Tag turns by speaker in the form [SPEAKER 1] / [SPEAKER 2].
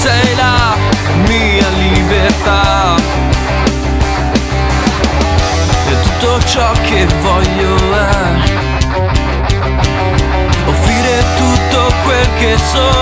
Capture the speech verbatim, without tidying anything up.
[SPEAKER 1] sei la mia libertà. E tutto ciò che voglio è offrire tutto quel che sono